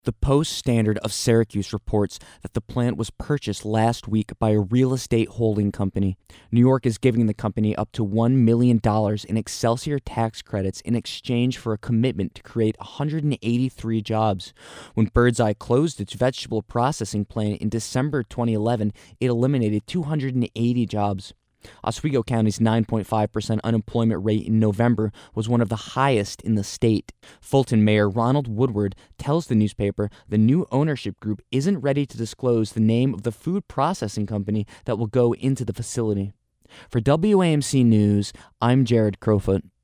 The Post-Standard of Syracuse reports that the plant was purchased last week by a real estate holding company. New York is giving the company up to $1 million in Excelsior tax credits in exchange for a commitment to create 183 jobs. When Birdseye closed its vegetable processing plant in December 2011, it eliminated 280 jobs. Oswego County's 9.5% unemployment rate in November was one of the highest in the state. Fulton Mayor Ronald Woodward tells the newspaper the new ownership group isn't ready to disclose the name of the food processing company that will go into the facility. For WAMC News, I'm Jared Crowfoot.